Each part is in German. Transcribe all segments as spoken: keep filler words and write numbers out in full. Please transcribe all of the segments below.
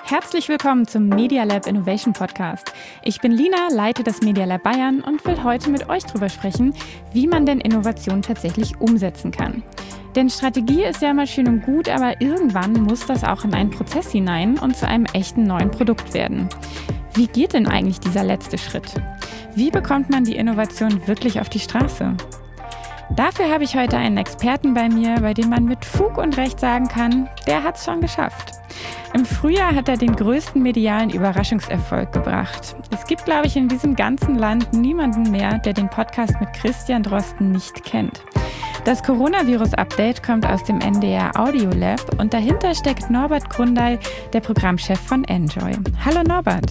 Herzlich willkommen zum Media Lab Innovation Podcast. Ich bin Lina, leite das Media Lab Bayern und will heute mit euch darüber sprechen, wie man denn Innovation tatsächlich umsetzen kann. Denn Strategie ist ja immer schön und gut, aber irgendwann muss das auch in einen Prozess hinein und zu einem echten neuen Produkt werden. Wie geht denn eigentlich dieser letzte Schritt? Wie bekommt man die Innovation wirklich auf die Straße? Dafür habe ich heute einen Experten bei mir, bei dem man mit Fug und Recht sagen kann, der hat's schon geschafft. Im Frühjahr hat er den größten medialen Überraschungserfolg gebracht. Es gibt, glaube ich, in diesem ganzen Land niemanden mehr, der den Podcast mit Christian Drosten nicht kennt. Das Coronavirus-Update kommt aus dem N D R Audio Lab und dahinter steckt Norbert Grundeil, der Programmchef von Enjoy. Hallo Norbert.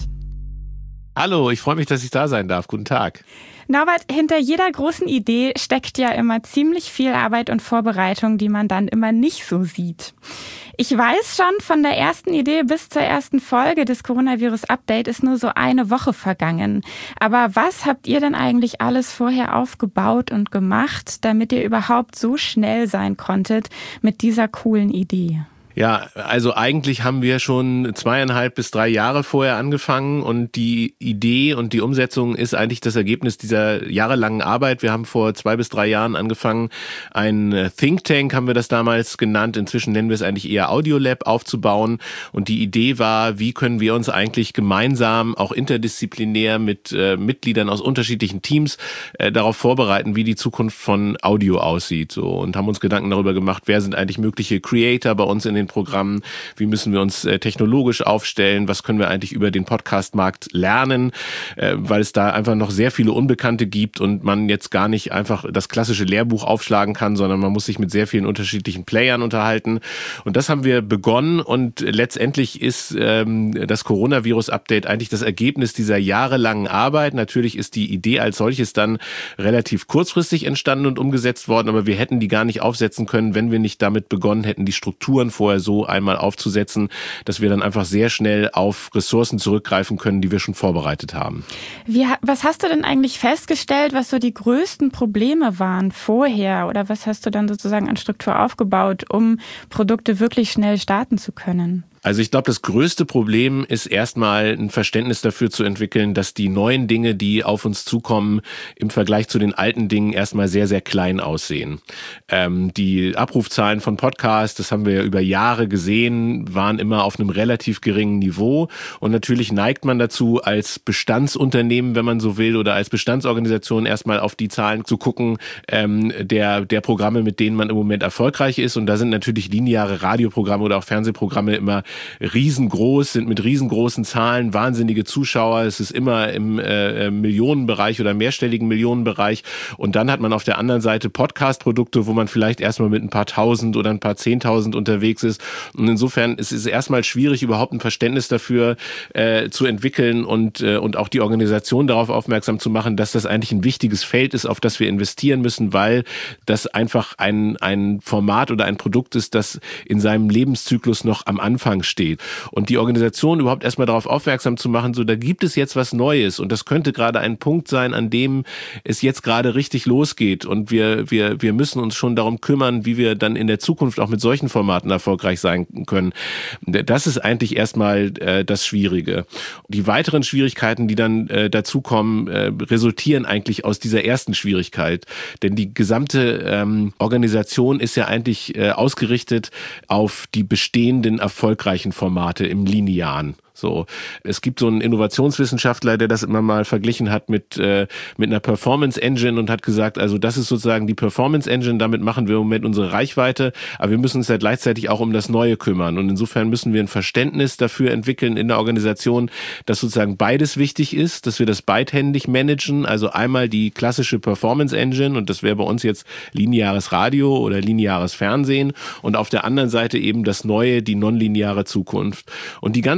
Hallo, ich freue mich, dass ich da sein darf. Guten Tag. Norbert, hinter jeder großen Idee steckt ja immer ziemlich viel Arbeit und Vorbereitung, die man dann immer nicht so sieht. Ich weiß schon, von der ersten Idee bis zur ersten Folge des Coronavirus-Update ist nur so eine Woche vergangen. Aber was habt ihr denn eigentlich alles vorher aufgebaut und gemacht, damit ihr überhaupt so schnell sein konntet mit dieser coolen Idee? Ja, also eigentlich haben wir schon zweieinhalb bis drei Jahre vorher angefangen und die Idee und die Umsetzung ist eigentlich das Ergebnis dieser jahrelangen Arbeit. Wir haben vor zwei bis drei Jahren angefangen, ein Think Tank haben wir das damals genannt. Inzwischen nennen wir es eigentlich eher Audio Lab aufzubauen und die Idee war, wie können wir uns eigentlich gemeinsam, auch interdisziplinär mit äh, Mitgliedern aus unterschiedlichen Teams äh, darauf vorbereiten, wie die Zukunft von Audio aussieht. So, und haben uns Gedanken darüber gemacht, wer sind eigentlich mögliche Creator bei uns in den Programmen, wie müssen wir uns äh, technologisch aufstellen, was können wir eigentlich über den Podcast-Markt lernen, äh, weil es da einfach noch sehr viele Unbekannte gibt und man jetzt gar nicht einfach das klassische Lehrbuch aufschlagen kann, sondern man muss sich mit sehr vielen unterschiedlichen Playern unterhalten. Und das haben wir begonnen und letztendlich ist ähm, das Coronavirus-Update eigentlich das Ergebnis dieser jahrelangen Arbeit. Natürlich ist die Idee als solches dann relativ kurzfristig entstanden und umgesetzt worden, aber wir hätten die gar nicht aufsetzen können, wenn wir nicht damit begonnen hätten, die Strukturen vorher so einmal aufzusetzen, dass wir dann einfach sehr schnell auf Ressourcen zurückgreifen können, die wir schon vorbereitet haben. Wie, was hast du denn eigentlich festgestellt, was so die größten Probleme waren vorher? Oder was hast du dann sozusagen an Struktur aufgebaut, um Produkte wirklich schnell starten zu können? Also ich glaube, das größte Problem ist erstmal ein Verständnis dafür zu entwickeln, dass die neuen Dinge, die auf uns zukommen, im Vergleich zu den alten Dingen erstmal sehr, sehr klein aussehen. Ähm, die Abrufzahlen von Podcasts, das haben wir ja über Jahre gesehen, waren immer auf einem relativ geringen Niveau. Und natürlich neigt man dazu, als Bestandsunternehmen, wenn man so will, oder als Bestandsorganisation erstmal auf die Zahlen zu gucken, ähm, der, der Programme, mit denen man im Moment erfolgreich ist. Und da sind natürlich lineare Radioprogramme oder auch Fernsehprogramme immer riesengroß, sind mit riesengroßen Zahlen, wahnsinnige Zuschauer. Es ist immer im äh, Millionenbereich oder mehrstelligen Millionenbereich. Und dann hat man auf der anderen Seite Podcast-Produkte, wo man vielleicht erstmal mit ein paar Tausend oder ein paar Zehntausend unterwegs ist. Und insofern ist es erstmal schwierig, überhaupt ein Verständnis dafür äh, zu entwickeln und, äh, und auch die Organisation darauf aufmerksam zu machen, dass das eigentlich ein wichtiges Feld ist, auf das wir investieren müssen, weil das einfach ein, ein Format oder ein Produkt ist, das in seinem Lebenszyklus noch am Anfang steht. Und die Organisation überhaupt erstmal darauf aufmerksam zu machen, so da gibt es jetzt was Neues und das könnte gerade ein Punkt sein, an dem es jetzt gerade richtig losgeht und wir wir wir müssen uns schon darum kümmern, wie wir dann in der Zukunft auch mit solchen Formaten erfolgreich sein können. Das ist eigentlich erstmal äh, das Schwierige. Die weiteren Schwierigkeiten, die dann äh, dazukommen, äh, resultieren eigentlich aus dieser ersten Schwierigkeit, denn die gesamte ähm, Organisation ist ja eigentlich äh, ausgerichtet auf die bestehenden erfolgreichen Formate im Linearen. So, es gibt so einen Innovationswissenschaftler, der das immer mal verglichen hat mit äh, mit einer Performance Engine und hat gesagt, also das ist sozusagen die Performance Engine, damit machen wir im Moment unsere Reichweite, aber wir müssen uns ja gleichzeitig auch um das Neue kümmern und insofern müssen wir ein Verständnis dafür entwickeln in der Organisation, dass sozusagen beides wichtig ist, dass wir das beidhändig managen, also einmal die klassische Performance Engine und das wäre bei uns jetzt lineares Radio oder lineares Fernsehen und auf der anderen Seite eben das Neue, die nonlineare Zukunft. Und die ganzen Organisationen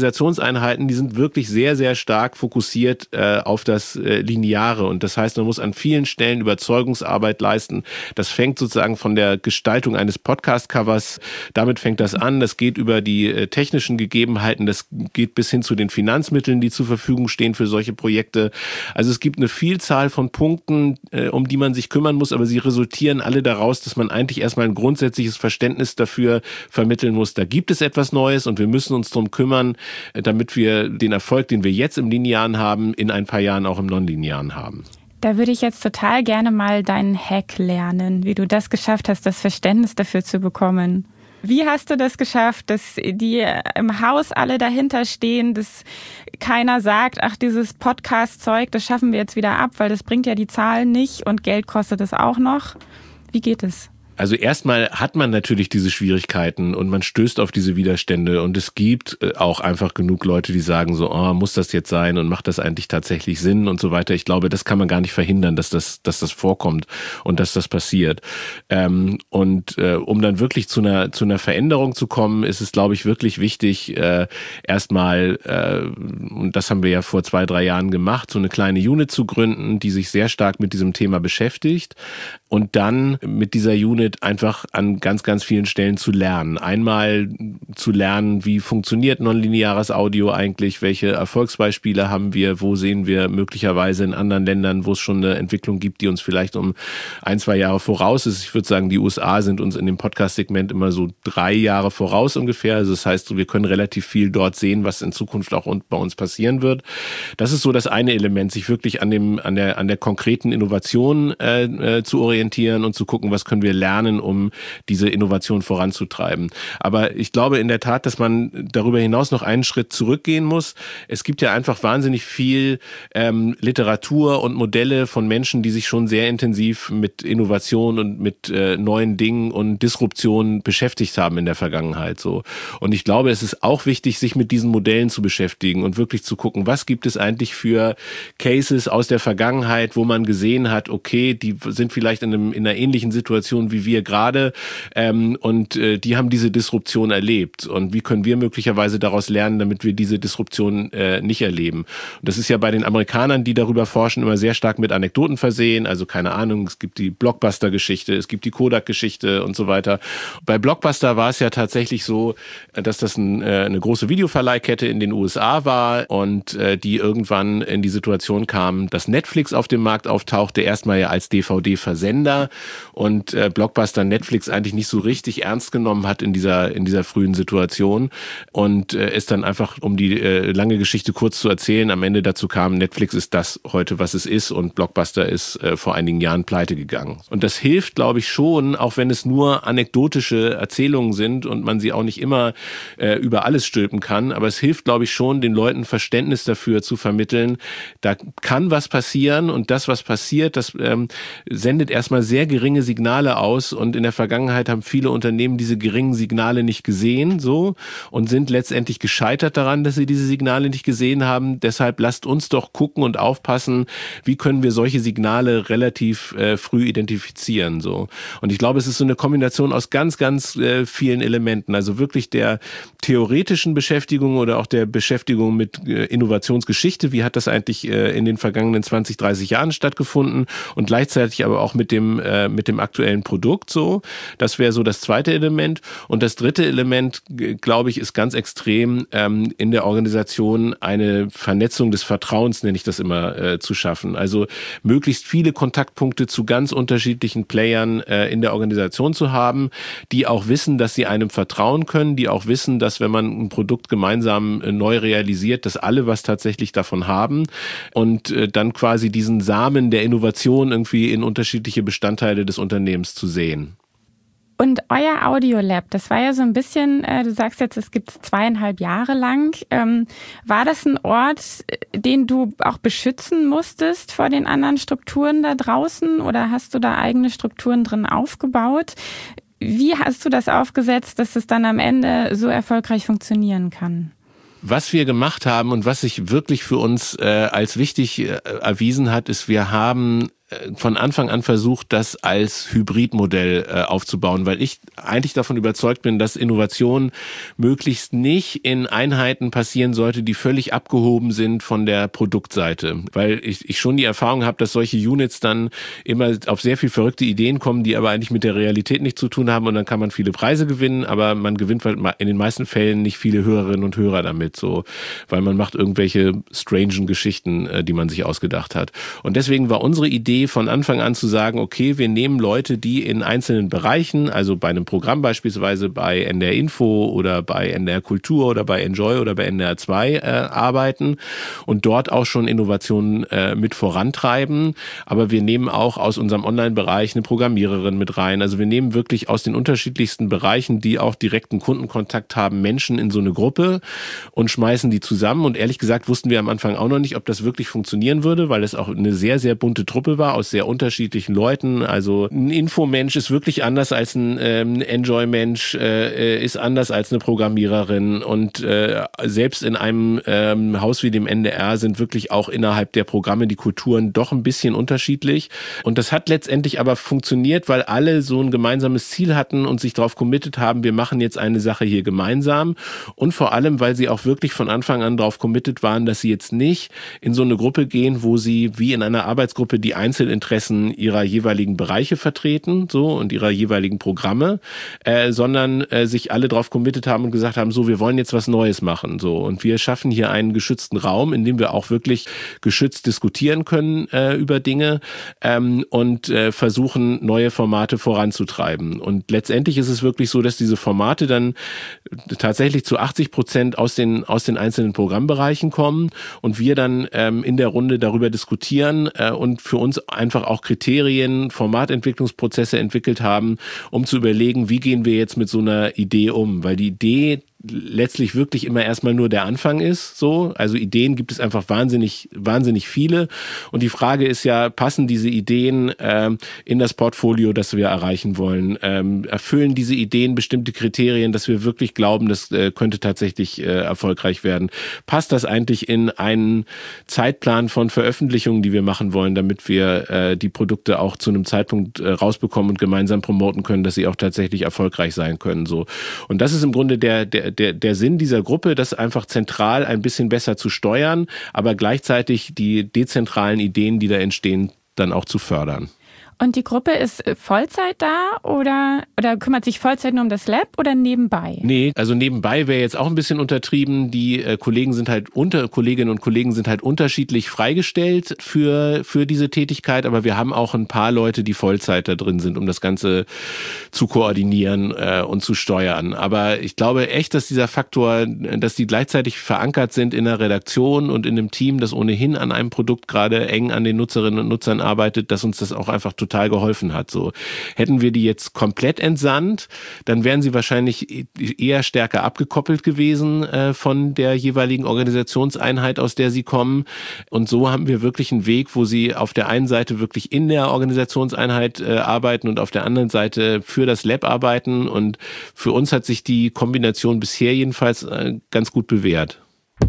Organisationseinheiten, die sind wirklich sehr, sehr stark fokussiert äh, auf das äh, Lineare. Und das heißt, man muss an vielen Stellen Überzeugungsarbeit leisten. Das fängt sozusagen von der Gestaltung eines Podcast-Covers, damit fängt das an. Das geht über die äh, technischen Gegebenheiten, das geht bis hin zu den Finanzmitteln, die zur Verfügung stehen für solche Projekte. Also es gibt eine Vielzahl von Punkten, äh, um die man sich kümmern muss, aber sie resultieren alle daraus, dass man eigentlich erstmal ein grundsätzliches Verständnis dafür vermitteln muss. Da gibt es etwas Neues und wir müssen uns darum kümmern, damit wir den Erfolg, den wir jetzt im Linearen haben, in ein paar Jahren auch im Nonlinearen haben. Da würde ich jetzt total gerne mal deinen Hack lernen, wie du das geschafft hast, das Verständnis dafür zu bekommen. Wie hast du das geschafft, dass die im Haus alle dahinter stehen, dass keiner sagt, ach, dieses Podcast-Zeug, das schaffen wir jetzt wieder ab, weil das bringt ja die Zahlen nicht und Geld kostet es auch noch. Wie geht es? Also erstmal hat man natürlich diese Schwierigkeiten und man stößt auf diese Widerstände und es gibt auch einfach genug Leute, die sagen so, oh, muss das jetzt sein und macht das eigentlich tatsächlich Sinn und so weiter. Ich glaube, das kann man gar nicht verhindern, dass das, dass das vorkommt und dass das passiert. Ähm, und äh, um dann wirklich zu einer, zu einer Veränderung zu kommen, ist es, glaube ich, wirklich wichtig, äh, erstmal, äh, und das haben wir ja vor zwei, drei Jahren gemacht, so eine kleine Unit zu gründen, die sich sehr stark mit diesem Thema beschäftigt und dann mit dieser Unit einfach an ganz, ganz vielen Stellen zu lernen. Einmal zu lernen, wie funktioniert nonlineares Audio eigentlich, welche Erfolgsbeispiele haben wir, wo sehen wir möglicherweise in anderen Ländern, wo es schon eine Entwicklung gibt, die uns vielleicht um ein, zwei Jahre voraus ist. Ich würde sagen, die U S A sind uns in dem Podcast-Segment immer so drei Jahre voraus ungefähr. Also das heißt, wir können relativ viel dort sehen, was in Zukunft auch bei uns passieren wird. Das ist so das eine Element, sich wirklich an dem, an der, an der konkreten Innovation äh, zu orientieren und zu gucken, was können wir lernen, um diese Innovation voranzutreiben. Aber ich glaube in der Tat, dass man darüber hinaus noch einen Schritt zurückgehen muss. Es gibt ja einfach wahnsinnig viel ähm, Literatur und Modelle von Menschen, die sich schon sehr intensiv mit Innovation und mit äh, neuen Dingen und Disruption beschäftigt haben in der Vergangenheit. So. Und ich glaube, es ist auch wichtig, sich mit diesen Modellen zu beschäftigen und wirklich zu gucken, was gibt es eigentlich für Cases aus der Vergangenheit, wo man gesehen hat, okay, die sind vielleicht in, einem, in einer ähnlichen Situation wie wir gerade ähm, und äh, die haben diese Disruption erlebt und wie können wir möglicherweise daraus lernen, damit wir diese Disruption äh, nicht erleben. Und das ist ja bei den Amerikanern, die darüber forschen, immer sehr stark mit Anekdoten versehen, also keine Ahnung, es gibt die Blockbuster-Geschichte, es gibt die Kodak-Geschichte und so weiter. Bei Blockbuster war es ja tatsächlich so, dass das ein, äh, eine große Videoverleihkette in den U S A war und äh, die irgendwann in die Situation kam, dass Netflix auf dem Markt auftauchte, erstmal ja als D V D-Versender und äh, Blockbuster Netflix eigentlich nicht so richtig ernst genommen hat in dieser in dieser frühen Situation und äh, ist dann einfach, um die äh, lange Geschichte kurz zu erzählen, am Ende dazu kam, Netflix ist das heute, was es ist und Blockbuster ist äh, vor einigen Jahren pleite gegangen. Und das hilft, glaube ich, schon, auch wenn es nur anekdotische Erzählungen sind und man sie auch nicht immer äh, über alles stülpen kann, aber es hilft, glaube ich, schon, den Leuten Verständnis dafür zu vermitteln, da kann was passieren und das, was passiert, das ähm, sendet erstmal sehr geringe Signale aus und in der Vergangenheit haben viele Unternehmen diese geringen Signale nicht gesehen, so, und sind letztendlich gescheitert daran, dass sie diese Signale nicht gesehen haben. Deshalb lasst uns doch gucken und aufpassen, wie können wir solche Signale relativ äh, früh identifizieren, so. Und ich glaube, es ist so eine Kombination aus ganz, ganz äh, vielen Elementen, also wirklich der theoretischen Beschäftigung oder auch der Beschäftigung mit äh, Innovationsgeschichte. Wie hat das eigentlich äh, in den vergangenen zwanzig, dreißig Jahren stattgefunden und gleichzeitig aber auch mit dem, äh, mit dem aktuellen Produkt, so. Das wäre so das zweite Element. Und das dritte Element, glaube ich, ist ganz extrem ähm, in der Organisation eine Vernetzung des Vertrauens, nenne ich das immer, äh, zu schaffen. Also möglichst viele Kontaktpunkte zu ganz unterschiedlichen Playern äh, in der Organisation zu haben, die auch wissen, dass sie einem vertrauen können, die auch wissen, dass wenn man ein Produkt gemeinsam äh, neu realisiert, dass alle was tatsächlich davon haben und äh, dann quasi diesen Samen der Innovation irgendwie in unterschiedliche Bestandteile des Unternehmens zu sehen. Und euer Audiolab, das war ja so ein bisschen, äh, du sagst jetzt, es gibt zweieinhalb Jahre lang. Ähm, war das ein Ort, den du auch beschützen musstest vor den anderen Strukturen da draußen oder hast du da eigene Strukturen drin aufgebaut? Wie hast du das aufgesetzt, dass es dann am Ende so erfolgreich funktionieren kann? Was wir gemacht haben und was sich wirklich für uns äh, als wichtig äh, erwiesen hat, ist, wir haben von Anfang an versucht, das als Hybridmodell äh, aufzubauen, weil ich eigentlich davon überzeugt bin, dass Innovation möglichst nicht in Einheiten passieren sollte, die völlig abgehoben sind von der Produktseite. Weil ich, ich schon die Erfahrung habe, dass solche Units dann immer auf sehr viel verrückte Ideen kommen, die aber eigentlich mit der Realität nichts zu tun haben und dann kann man viele Preise gewinnen, aber man gewinnt in den meisten Fällen nicht viele Hörerinnen und Hörer damit, so, weil man macht irgendwelche strangen Geschichten, die man sich ausgedacht hat. Und deswegen war unsere Idee von Anfang an zu sagen, okay, wir nehmen Leute, die in einzelnen Bereichen, also bei einem Programm beispielsweise bei N D R Info oder bei N D R Kultur oder bei Enjoy oder bei N D R zwei äh, arbeiten und dort auch schon Innovationen äh, mit vorantreiben. Aber wir nehmen auch aus unserem Online-Bereich eine Programmiererin mit rein. Also wir nehmen wirklich aus den unterschiedlichsten Bereichen, die auch direkten Kundenkontakt haben, Menschen in so eine Gruppe und schmeißen die zusammen. Und ehrlich gesagt wussten wir am Anfang auch noch nicht, ob das wirklich funktionieren würde, weil es auch eine sehr, sehr bunte Truppe war aus sehr unterschiedlichen Leuten. Also ein Infomensch ist wirklich anders als ein ähm, Enjoy-Mensch, äh, ist anders als eine Programmiererin und äh, selbst in einem ähm, Haus wie dem N D R sind wirklich auch innerhalb der Programme die Kulturen doch ein bisschen unterschiedlich. Und das hat letztendlich aber funktioniert, weil alle so ein gemeinsames Ziel hatten und sich darauf committed haben, wir machen jetzt eine Sache hier gemeinsam und vor allem, weil sie auch wirklich von Anfang an darauf committed waren, dass sie jetzt nicht in so eine Gruppe gehen, wo sie wie in einer Arbeitsgruppe die Einzelinteressen ihrer jeweiligen Bereiche vertreten, so, und ihrer jeweiligen Programme, äh, sondern äh, sich alle drauf committed haben und gesagt haben, so, wir wollen jetzt was Neues machen, so, und wir schaffen hier einen geschützten Raum, in dem wir auch wirklich geschützt diskutieren können äh, über Dinge ähm, und äh, versuchen, neue Formate voranzutreiben. Und letztendlich ist es wirklich so, dass diese Formate dann tatsächlich zu achtzig Prozent aus den aus den einzelnen Programmbereichen kommen und wir dann ähm, in der Runde darüber diskutieren äh, und für uns einfach auch Kriterien, Formatentwicklungsprozesse entwickelt haben, um zu überlegen, wie gehen wir jetzt mit so einer Idee um, weil die Idee letztlich wirklich immer erstmal nur der Anfang ist, so. Also Ideen gibt es einfach wahnsinnig, wahnsinnig viele. Und die Frage ist ja, passen diese Ideen ähm, in das Portfolio, das wir erreichen wollen? Ähm, erfüllen diese Ideen bestimmte Kriterien, dass wir wirklich glauben, das äh, könnte tatsächlich äh, erfolgreich werden? Passt das eigentlich in einen Zeitplan von Veröffentlichungen, die wir machen wollen, damit wir äh, die Produkte auch zu einem Zeitpunkt äh, rausbekommen und gemeinsam promoten können, dass sie auch tatsächlich erfolgreich sein können, so. Und das ist im Grunde der, der Der, der Sinn dieser Gruppe, das einfach zentral ein bisschen besser zu steuern, aber gleichzeitig die dezentralen Ideen, die da entstehen, dann auch zu fördern. Und die Gruppe ist Vollzeit da oder, oder kümmert sich Vollzeit nur um das Lab oder nebenbei? Nee, also nebenbei wäre jetzt auch ein bisschen untertrieben. Die äh, Kollegen sind halt unter, Kolleginnen und Kollegen sind halt unterschiedlich freigestellt für, für diese Tätigkeit, aber wir haben auch ein paar Leute, die Vollzeit da drin sind, um das Ganze zu koordinieren äh, und zu steuern. Aber ich glaube echt, dass dieser Faktor, dass die gleichzeitig verankert sind in der Redaktion und in einem Team, das ohnehin an einem Produkt gerade eng an den Nutzerinnen und Nutzern arbeitet, dass uns das auch einfach total total geholfen hat. So, hätten wir die jetzt komplett entsandt, dann wären sie wahrscheinlich eher stärker abgekoppelt gewesen äh, von der jeweiligen Organisationseinheit, aus der sie kommen. Und so haben wir wirklich einen Weg, wo sie auf der einen Seite wirklich in der Organisationseinheit äh, arbeiten und auf der anderen Seite für das Lab arbeiten. Und für uns hat sich die Kombination bisher jedenfalls äh, ganz gut bewährt.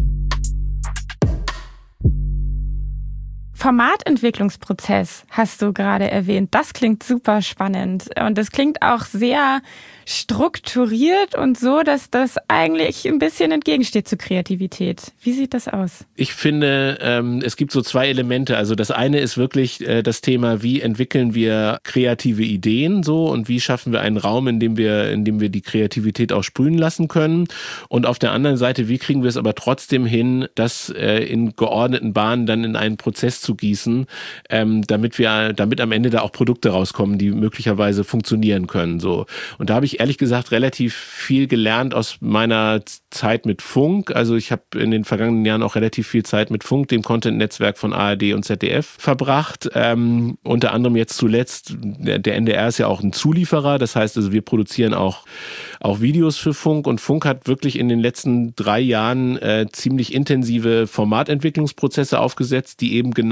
Formatentwicklungsprozess hast du gerade erwähnt. Das klingt super spannend und das klingt auch sehr strukturiert und so, dass das eigentlich ein bisschen entgegensteht zur Kreativität. Wie sieht das aus? Ich finde, ähm, es gibt so zwei Elemente. Also das eine ist wirklich äh, das Thema, wie entwickeln wir kreative Ideen so und wie schaffen wir einen Raum, in dem wir, in dem wir die Kreativität auch sprühen lassen können. Und auf der anderen Seite, wie kriegen wir es aber trotzdem hin, das äh, in geordneten Bahnen dann in einen Prozess zu gießen, ähm, damit wir, damit am Ende da auch Produkte rauskommen, die möglicherweise funktionieren können. So. Und da habe ich ehrlich gesagt relativ viel gelernt aus meiner Zeit mit Funk. Also ich habe in den vergangenen Jahren auch relativ viel Zeit mit Funk, dem Content-Netzwerk von A R D und Z D F, verbracht. Ähm, unter anderem jetzt zuletzt, der, der N D R ist ja auch ein Zulieferer. Das heißt also, wir produzieren auch, auch Videos für Funk. Und Funk hat wirklich in den letzten drei Jahren äh, ziemlich intensive Formatentwicklungsprozesse aufgesetzt, die eben genau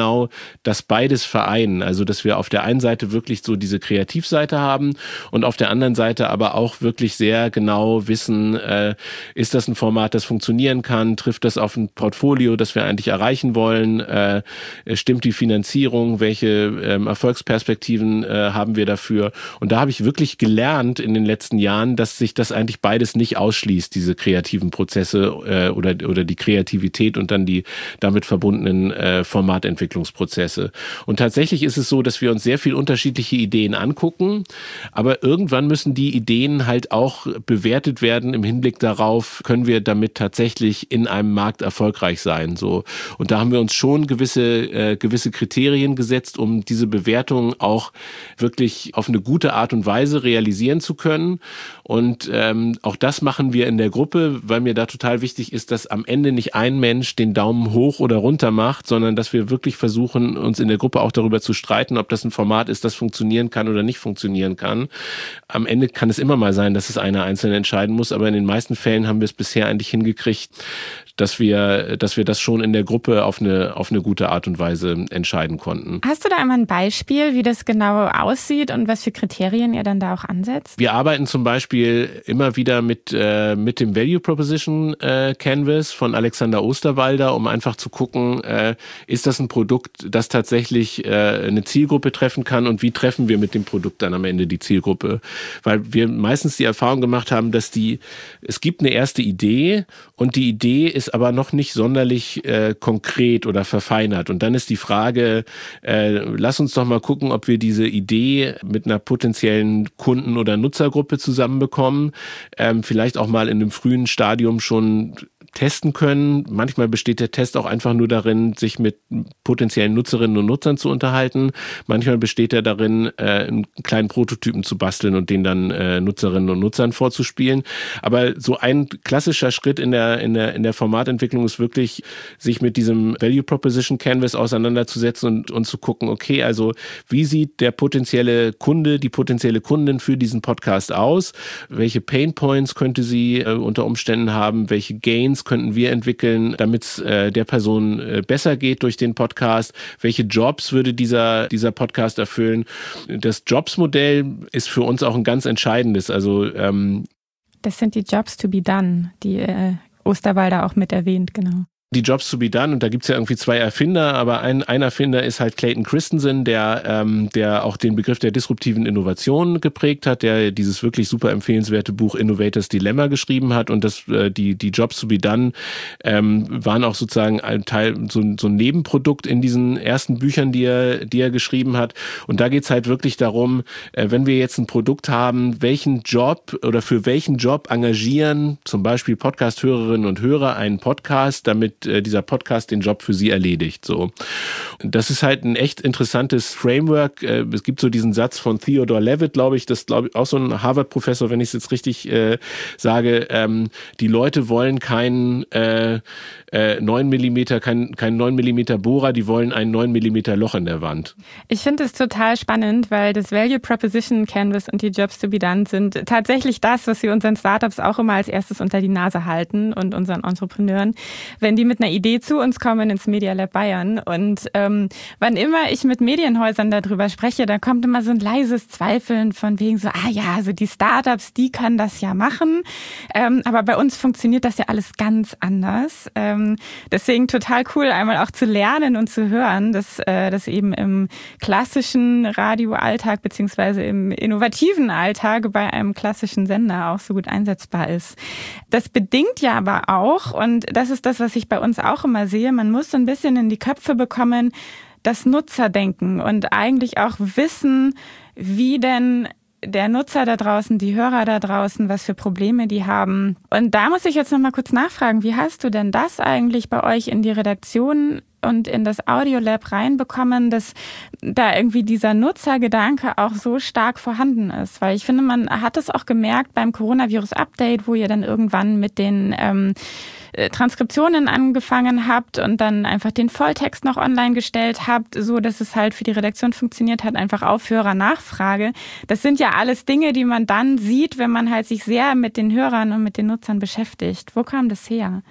genau das beides vereinen. Also dass wir auf der einen Seite wirklich so diese Kreativseite haben und auf der anderen Seite aber auch wirklich sehr genau wissen, äh, ist das ein Format, das funktionieren kann, trifft das auf ein Portfolio, das wir eigentlich erreichen wollen, äh, stimmt die Finanzierung, welche ähm, Erfolgsperspektiven äh, haben wir dafür. Und da habe ich wirklich gelernt in den letzten Jahren, dass sich das eigentlich beides nicht ausschließt, diese kreativen Prozesse äh, oder, oder die Kreativität und dann die damit verbundenen äh, Formatentwicklungsprozesse. Und tatsächlich ist es so, dass wir uns sehr viel unterschiedliche Ideen angucken, aber irgendwann müssen die Ideen halt auch bewertet werden im Hinblick darauf, können wir damit tatsächlich in einem Markt erfolgreich sein. So. Und da haben wir uns schon gewisse, äh, gewisse Kriterien gesetzt, um diese Bewertung auch wirklich auf eine gute Art und Weise realisieren zu können. Und ähm, auch das machen wir in der Gruppe, weil mir da total wichtig ist, dass am Ende nicht ein Mensch den Daumen hoch oder runter macht, sondern dass wir wirklich versuchen, uns in der Gruppe auch darüber zu streiten, ob das ein Format ist, das funktionieren kann oder nicht funktionieren kann. Am Ende kann es immer mal sein, dass es einer einzeln entscheiden muss, aber in den meisten Fällen haben wir es bisher eigentlich hingekriegt, dass wir, dass wir das schon in der Gruppe auf eine, auf eine gute Art und Weise entscheiden konnten. Hast du da einmal ein Beispiel, wie das genau aussieht und was für Kriterien ihr dann da auch ansetzt? Wir arbeiten zum Beispiel immer wieder mit, äh, mit dem Value Proposition äh, Canvas von Alexander Osterwalder, um einfach zu gucken, äh, ist das ein Produkt, das tatsächlich äh, eine Zielgruppe treffen kann und wie treffen wir mit dem Produkt dann am Ende die Zielgruppe? Weil wir meistens die Erfahrung gemacht haben, dass die, es gibt eine erste Idee und die Idee ist aber noch nicht sonderlich äh, konkret oder verfeinert. Und dann ist die Frage, äh, lass uns doch mal gucken, ob wir diese Idee mit einer potenziellen Kunden- oder Nutzergruppe zusammenbekommen. Ähm, vielleicht auch mal in einem frühen Stadium schon testen können. Manchmal besteht der Test auch einfach nur darin, sich mit potenziellen Nutzerinnen und Nutzern zu unterhalten. Manchmal besteht er darin, äh, einen kleinen Prototypen zu basteln und den dann äh, Nutzerinnen und Nutzern vorzuspielen. Aber so ein klassischer Schritt in der, in der, in der Formatentwicklung ist wirklich, sich mit diesem Value Proposition Canvas auseinanderzusetzen und, und zu gucken, okay, also wie sieht der potenzielle Kunde, die potenzielle Kundin für diesen Podcast aus? Welche Pain Points könnte sie äh, unter Umständen haben? Welche Gains könnten wir entwickeln, damit es äh, der Person äh, besser geht durch den Podcast? Welche Jobs würde dieser, dieser Podcast erfüllen? Das Jobs-Modell ist für uns auch ein ganz entscheidendes. Also ähm, das sind die Jobs to be done, die äh, Osterwalder auch mit erwähnt, genau. Die Jobs to be done, und da gibt's ja irgendwie zwei Erfinder, aber ein, ein Erfinder ist halt Clayton Christensen, der, ähm, der auch den Begriff der disruptiven Innovation geprägt hat, der dieses wirklich super empfehlenswerte Buch Innovators Dilemma geschrieben hat, und das, äh, die, die Jobs to be done ähm, waren auch sozusagen ein Teil, so, so ein Nebenprodukt in diesen ersten Büchern, die er, die er geschrieben hat. Und da geht's halt wirklich darum, äh, wenn wir jetzt ein Produkt haben, welchen Job oder für welchen Job engagieren zum Beispiel Podcast-Hörerinnen und Hörer einen Podcast, damit dieser Podcast den Job für sie erledigt. So. Das ist halt ein echt interessantes Framework. Es gibt so diesen Satz von Theodore Levitt, glaube ich, das ist, glaube ich, auch so ein Harvard-Professor, wenn ich es jetzt richtig äh, sage, ähm, die Leute wollen keinen äh, äh, neun Millimeter, kein, kein neun Millimeter Bohrer, die wollen ein neun Millimeter Loch in der Wand. Ich finde es total spannend, weil das Value Proposition Canvas und die Jobs to be done sind tatsächlich das, was wir unseren Startups auch immer als erstes unter die Nase halten und unseren Entrepreneuren, wenn die mit einer Idee zu uns kommen ins Media Lab Bayern. Und ähm, wann immer ich mit Medienhäusern darüber spreche, da kommt immer so ein leises Zweifeln von wegen so, ah ja, also die Startups, die können das ja machen. Ähm, aber bei uns funktioniert das ja alles ganz anders. Ähm, deswegen total cool, einmal auch zu lernen und zu hören, dass äh, das eben im klassischen Radioalltag beziehungsweise im innovativen Alltag bei einem klassischen Sender auch so gut einsetzbar ist. Das bedingt ja aber auch, und das ist das, was ich bei uns auch immer sehe, man muss so ein bisschen in die Köpfe bekommen, das Nutzerdenken und eigentlich auch wissen, wie denn der Nutzer da draußen, die Hörer da draußen, was für Probleme die haben. Und da muss ich jetzt noch mal kurz nachfragen, wie hast du denn das eigentlich bei euch in die Redaktion und in das Audiolab reinbekommen, dass da irgendwie dieser Nutzergedanke auch so stark vorhanden ist? Weil ich finde, man hat es auch gemerkt beim Coronavirus-Update, wo ihr dann irgendwann mit den ähm, Transkriptionen angefangen habt und dann einfach den Volltext noch online gestellt habt, so dass es halt für die Redaktion funktioniert hat, einfach auf Hörernachfrage. Das sind ja alles Dinge, die man dann sieht, wenn man halt sich sehr mit den Hörern und mit den Nutzern beschäftigt. Wo kam das her?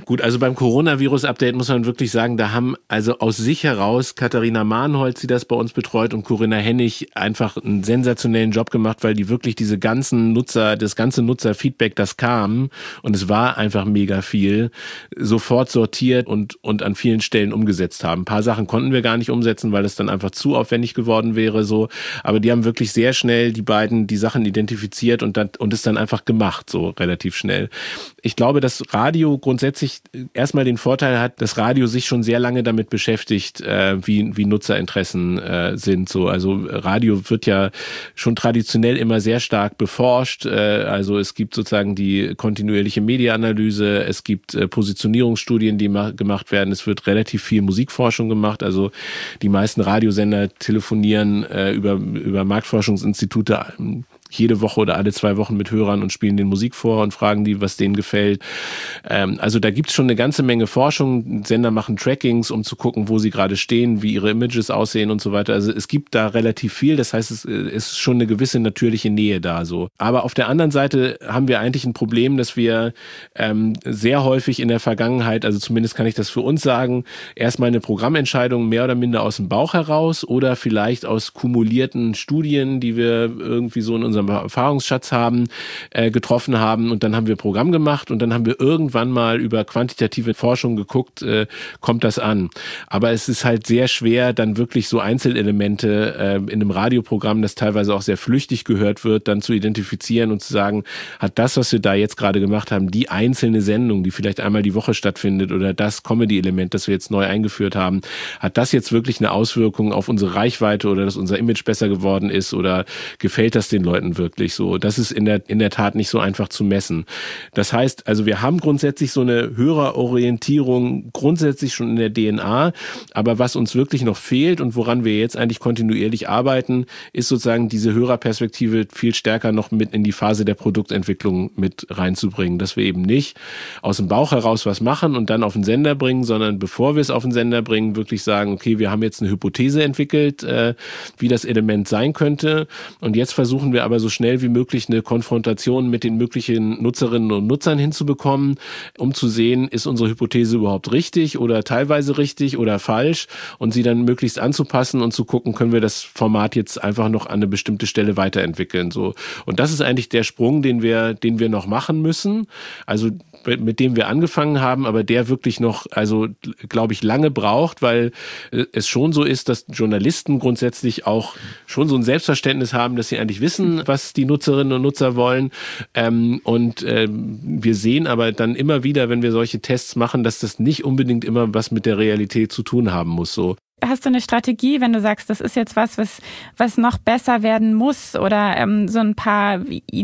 Gut, also beim Coronavirus-Update muss man wirklich sagen, da haben also aus sich heraus Katharina Mahnholz, die das bei uns betreut, und Corinna Hennig einfach einen sensationellen Job gemacht, weil die wirklich diese ganzen Nutzer, das ganze Nutzerfeedback, das kam, und es war einfach mega viel, sofort sortiert und, und an vielen Stellen umgesetzt haben. Ein paar Sachen konnten wir gar nicht umsetzen, weil es dann einfach zu aufwendig geworden wäre, so. Aber die haben wirklich sehr schnell, die beiden, die Sachen identifiziert und dann, und es dann einfach gemacht, so relativ schnell. Ich glaube, dass Radio grundsätzlich erstmal den Vorteil hat, dass Radio sich schon sehr lange damit beschäftigt, äh, wie, wie Nutzerinteressen äh, sind. So, also Radio wird ja schon traditionell immer sehr stark beforscht. Äh, also es gibt sozusagen die kontinuierliche Medienanalyse, es gibt äh, Positionierungsstudien, die ma- gemacht werden. Es wird relativ viel Musikforschung gemacht. Also die meisten Radiosender telefonieren äh, über, über Marktforschungsinstitute jede Woche oder alle zwei Wochen mit Hörern und spielen den Musik vor und fragen die, was denen gefällt. Ähm, also da gibt's schon eine ganze Menge Forschung. Sender machen Trackings, um zu gucken, wo sie gerade stehen, wie ihre Images aussehen und so weiter. Also es gibt da relativ viel. Das heißt, es ist schon eine gewisse natürliche Nähe da so. Aber auf der anderen Seite haben wir eigentlich ein Problem, dass wir ähm, sehr häufig in der Vergangenheit, also zumindest kann ich das für uns sagen, erstmal eine Programmentscheidung mehr oder minder aus dem Bauch heraus oder vielleicht aus kumulierten Studien, die wir irgendwie so in unserem Erfahrungsschatz haben, äh, getroffen haben, und dann haben wir Programm gemacht und dann haben wir irgendwann mal über quantitative Forschung geguckt, äh, kommt das an. Aber es ist halt sehr schwer, dann wirklich so Einzelelemente äh, in einem Radioprogramm, das teilweise auch sehr flüchtig gehört wird, dann zu identifizieren und zu sagen, hat das, was wir da jetzt gerade gemacht haben, die einzelne Sendung, die vielleicht einmal die Woche stattfindet, oder das Comedy-Element, das wir jetzt neu eingeführt haben, hat das jetzt wirklich eine Auswirkung auf unsere Reichweite oder dass unser Image besser geworden ist oder gefällt das den Leuten wirklich so? Das ist in der, in der Tat nicht so einfach zu messen. Das heißt, also wir haben grundsätzlich so eine Hörerorientierung grundsätzlich schon in der D N A, aber was uns wirklich noch fehlt und woran wir jetzt eigentlich kontinuierlich arbeiten, ist sozusagen diese Hörerperspektive viel stärker noch mit in die Phase der Produktentwicklung mit reinzubringen, dass wir eben nicht aus dem Bauch heraus was machen und dann auf den Sender bringen, sondern bevor wir es auf den Sender bringen, wirklich sagen, okay, wir haben jetzt eine Hypothese entwickelt, äh, wie das Element sein könnte, und jetzt versuchen wir aber so schnell wie möglich eine Konfrontation mit den möglichen Nutzerinnen und Nutzern hinzubekommen, um zu sehen, ist unsere Hypothese überhaupt richtig oder teilweise richtig oder falsch, und sie dann möglichst anzupassen und zu gucken, können wir das Format jetzt einfach noch an eine bestimmte Stelle weiterentwickeln. So. Und das ist eigentlich der Sprung, den wir, den wir noch machen müssen. Also mit dem wir angefangen haben, aber der wirklich noch, also glaube ich, lange braucht, weil es schon so ist, dass Journalisten grundsätzlich auch schon so ein Selbstverständnis haben, dass sie eigentlich wissen, was die Nutzerinnen und Nutzer wollen. Ähm, und ähm, wir sehen aber dann immer wieder, wenn wir solche Tests machen, dass das nicht unbedingt immer was mit der Realität zu tun haben muss. So. Hast du eine Strategie, wenn du sagst, das ist jetzt was, was, was noch besser werden muss, oder ähm, so ein paar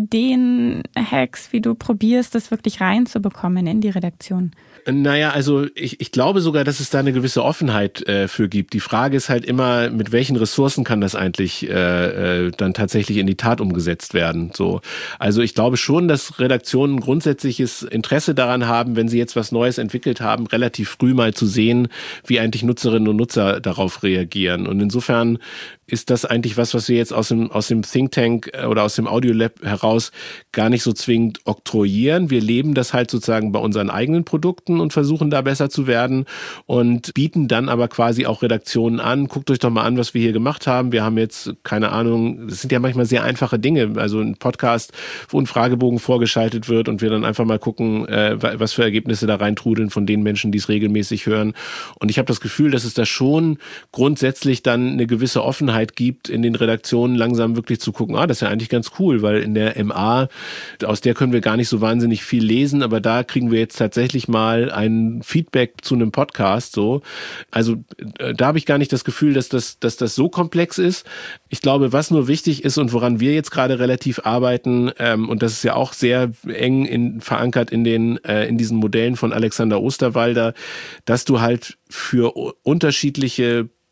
Ideen, Hacks, wie du probierst, das wirklich reinzubekommen in die Redaktion? Naja, also ich, ich glaube sogar, dass es da eine gewisse Offenheit äh, für gibt. Die Frage ist halt immer, mit welchen Ressourcen kann das eigentlich äh, äh, dann tatsächlich in die Tat umgesetzt werden. So, also ich glaube schon, dass Redaktionen grundsätzliches Interesse daran haben, wenn sie jetzt was Neues entwickelt haben, relativ früh mal zu sehen, wie eigentlich Nutzerinnen und Nutzer darauf reagieren. Und insofern ist das eigentlich was, was wir jetzt aus dem, aus dem Think Tank oder aus dem Audiolab heraus gar nicht so zwingend oktroyieren. Wir leben das halt sozusagen bei unseren eigenen Produkten und versuchen da besser zu werden und bieten dann aber quasi auch Redaktionen an. Guckt euch doch mal an, was wir hier gemacht haben. Wir haben jetzt, keine Ahnung, das sind ja manchmal sehr einfache Dinge. Also ein Podcast, wo ein Fragebogen vorgeschaltet wird und wir dann einfach mal gucken, äh, was für Ergebnisse da reintrudeln von den Menschen, die es regelmäßig hören. Und ich habe das Gefühl, dass es da schon grundsätzlich dann eine gewisse Offenheit gibt, in den Redaktionen langsam wirklich zu gucken, ah, das ist ja eigentlich ganz cool, weil in der M A, aus der können wir gar nicht so wahnsinnig viel lesen, aber da kriegen wir jetzt tatsächlich mal ein Feedback zu einem Podcast, so. Also da habe ich gar nicht das Gefühl, dass das, dass das so komplex ist. Ich glaube, was nur wichtig ist und woran wir jetzt gerade relativ arbeiten, ähm, und das ist ja auch sehr eng in, verankert in den, äh, in diesen Modellen von Alexander Osterwalder, dass du halt für unterschiedliche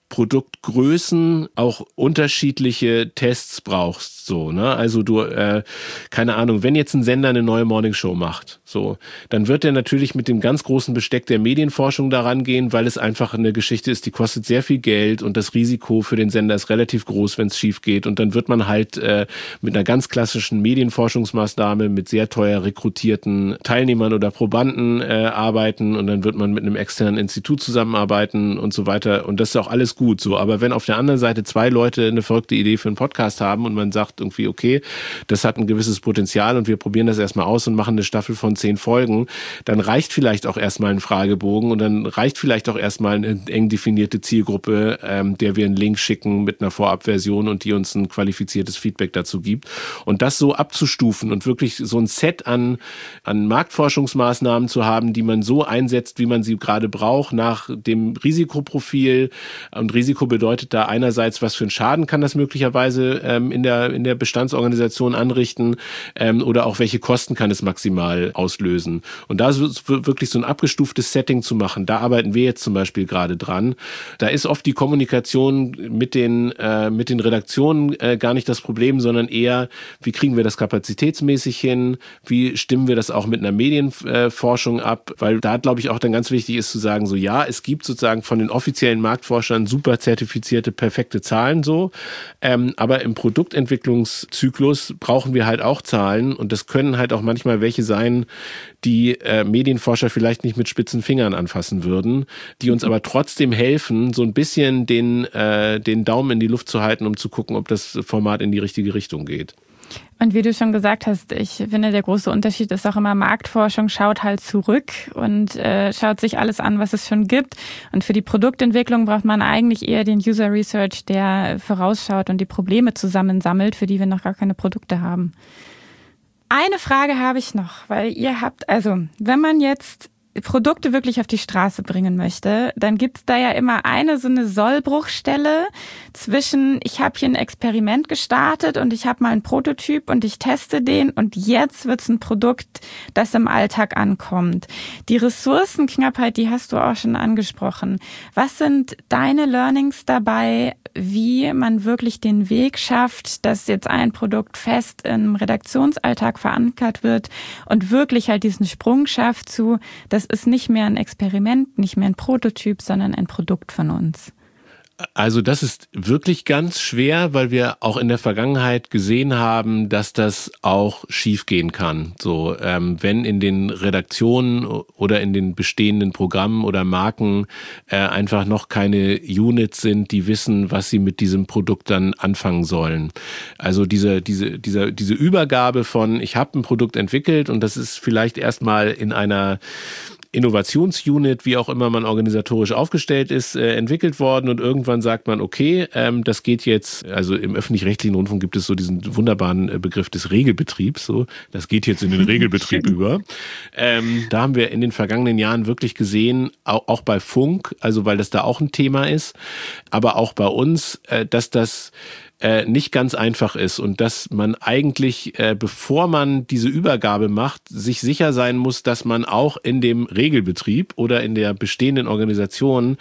Produktgrößen auch unterschiedliche Tests brauchst, so, ne? Also du, äh, keine Ahnung, wenn jetzt ein Sender eine neue Morningshow macht, so, dann wird er natürlich mit dem ganz großen Besteck der Medienforschung daran gehen, weil es einfach eine Geschichte ist, die kostet sehr viel Geld und das Risiko für den Sender ist relativ groß, wenn es schief geht. Und dann wird man halt äh, mit einer ganz klassischen Medienforschungsmaßnahme mit sehr teuer rekrutierten Teilnehmern oder Probanden äh, arbeiten und dann wird man mit einem externen Institut zusammenarbeiten und so weiter. Und das ist auch alles gut so. Aber wenn auf der anderen Seite zwei Leute eine verrückte Idee für einen Podcast haben und man sagt irgendwie, okay, das hat ein gewisses Potenzial und wir probieren das erstmal aus und machen eine Staffel von zehn Folgen, dann reicht vielleicht auch erstmal ein Fragebogen und dann reicht vielleicht auch erstmal eine eng definierte Zielgruppe, ähm, der wir einen Link schicken mit einer Vorabversion und die uns ein qualifiziertes Feedback dazu gibt. Und das so abzustufen und wirklich so ein Set an, an Marktforschungsmaßnahmen zu haben, die man so einsetzt, wie man sie gerade braucht, nach dem Risikoprofil. Und Risiko bedeutet da einerseits, was für einen Schaden kann das möglicherweise ähm, in der in der Bestandsorganisation anrichten ähm, oder auch welche Kosten kann es maximal auslösen. Und da so, wirklich so ein abgestuftes Setting zu machen, da arbeiten wir jetzt zum Beispiel gerade dran. Da ist oft die Kommunikation mit den äh, mit den Redaktionen äh, gar nicht das Problem, sondern eher, wie kriegen wir das kapazitätsmäßig hin, wie stimmen wir das auch mit einer Medienforschung äh, ab, weil da, glaube ich, auch dann ganz wichtig ist zu sagen, so ja, es gibt sozusagen von den offiziellen Marktforschern super zertifizierte, perfekte Zahlen so, ähm, aber im Produktentwicklungszyklus brauchen wir halt auch Zahlen und das können halt auch manchmal welche sein, die äh, Medienforscher vielleicht nicht mit spitzen Fingern anfassen würden, die uns aber trotzdem helfen, so ein bisschen den, äh, den Daumen in die Luft zu halten, um zu gucken, ob das Format in die richtige Richtung geht. Und wie du schon gesagt hast, ich finde, der große Unterschied ist auch immer, Marktforschung schaut halt zurück und äh, schaut sich alles an, was es schon gibt. Und für die Produktentwicklung braucht man eigentlich eher den User Research, der vorausschaut und die Probleme zusammensammelt, für die wir noch gar keine Produkte haben. Eine Frage habe ich noch, weil ihr habt, also wenn man jetzt Produkte wirklich auf die Straße bringen möchte, dann gibt's da ja immer eine so eine Sollbruchstelle zwischen, ich habe hier ein Experiment gestartet und ich habe mal einen Prototyp und ich teste den und jetzt wird's ein Produkt, das im Alltag ankommt. Die Ressourcenknappheit, die hast du auch schon angesprochen. Was sind deine Learnings dabei, wie man wirklich den Weg schafft, dass jetzt ein Produkt fest im Redaktionsalltag verankert wird und wirklich halt diesen Sprung schafft zu, das ist nicht mehr ein Experiment, nicht mehr ein Prototyp, sondern ein Produkt von uns? Also das ist wirklich ganz schwer, weil wir auch in der Vergangenheit gesehen haben, dass das auch schiefgehen kann. So, ähm, wenn in den Redaktionen oder in den bestehenden Programmen oder Marken äh, einfach noch keine Units sind, die wissen, was sie mit diesem Produkt dann anfangen sollen. Also diese diese diese diese Übergabe von, ich habe ein Produkt entwickelt und das ist vielleicht erstmal in einer Innovationsunit, wie auch immer man organisatorisch aufgestellt ist, äh, entwickelt worden und irgendwann sagt man, okay, ähm, das geht jetzt, also im öffentlich-rechtlichen Rundfunk gibt es so diesen wunderbaren äh, Begriff des Regelbetriebs, so, das geht jetzt in den Regelbetrieb über. Ähm, da haben wir in den vergangenen Jahren wirklich gesehen, auch, auch bei Funk, also weil das da auch ein Thema ist, aber auch bei uns, äh, dass das Äh, nicht ganz einfach ist und dass man eigentlich, äh, bevor man diese Übergabe macht, sich sicher sein muss, dass man auch in dem Regelbetrieb oder in der bestehenden Organisation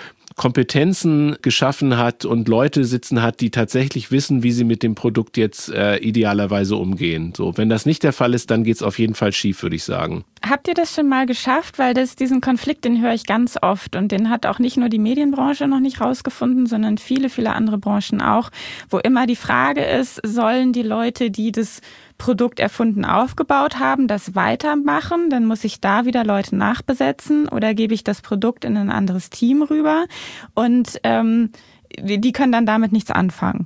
Kompetenzen geschaffen hat und Leute sitzen hat, die tatsächlich wissen, wie sie mit dem Produkt jetzt äh, idealerweise umgehen. So, wenn das nicht der Fall ist, dann geht's auf jeden Fall schief, würde ich sagen. Habt ihr das schon mal geschafft? Weil das, diesen Konflikt, den höre ich ganz oft und den hat auch nicht nur die Medienbranche noch nicht rausgefunden, sondern viele, viele andere Branchen auch, wo immer die Frage ist, sollen die Leute, die das Produkt erfunden, aufgebaut haben, das weitermachen, dann muss ich da wieder Leute nachbesetzen oder gebe ich das Produkt in ein anderes Team rüber und ähm, die können dann damit nichts anfangen.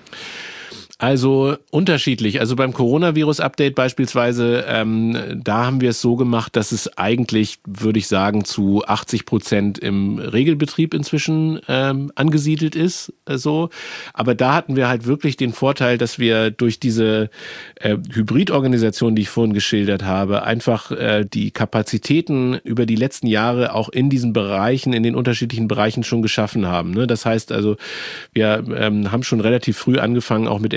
Also unterschiedlich. Also beim Coronavirus-Update beispielsweise, ähm, da haben wir es so gemacht, dass es eigentlich, würde ich sagen, zu achtzig Prozent im Regelbetrieb inzwischen ähm, angesiedelt ist. Äh, so. Aber da hatten wir halt wirklich den Vorteil, dass wir durch diese äh, Hybridorganisation, die ich vorhin geschildert habe, einfach äh, die Kapazitäten über die letzten Jahre auch in diesen Bereichen, in den unterschiedlichen Bereichen schon geschaffen haben. Ne? Das heißt also, wir ähm, haben schon relativ früh angefangen, auch mit